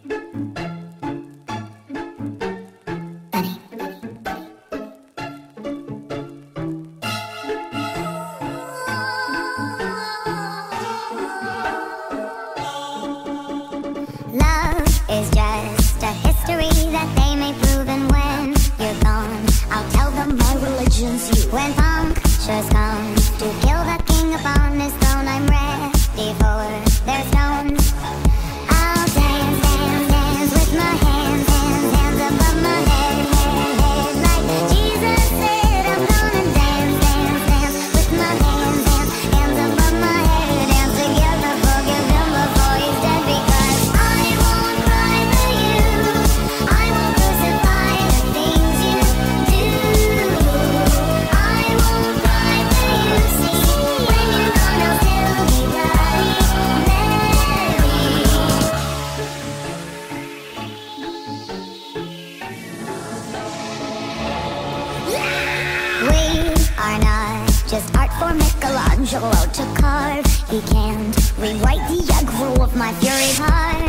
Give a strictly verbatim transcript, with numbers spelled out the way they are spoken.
Love is just a history that they may prove, and when you're gone, I'll tell them my religion's you. When punctures come to kill the king upon his throne, I'm ready for their stones. I'll dance, dance, dance with my hands, hands, hands above my head, head, head. Like Jesus said, I'm gonna dance, dance, dance with my hands, hands, hands above my head. Dance together, forgive him before he's dead, because I won't cry for you. I won't crucify the things you do. I won't cry for you. See, when you're gone, I'll still be bloody Mary. We are not just art for Michelangelo to carve. He can't rewrite the aggro of my fury heart.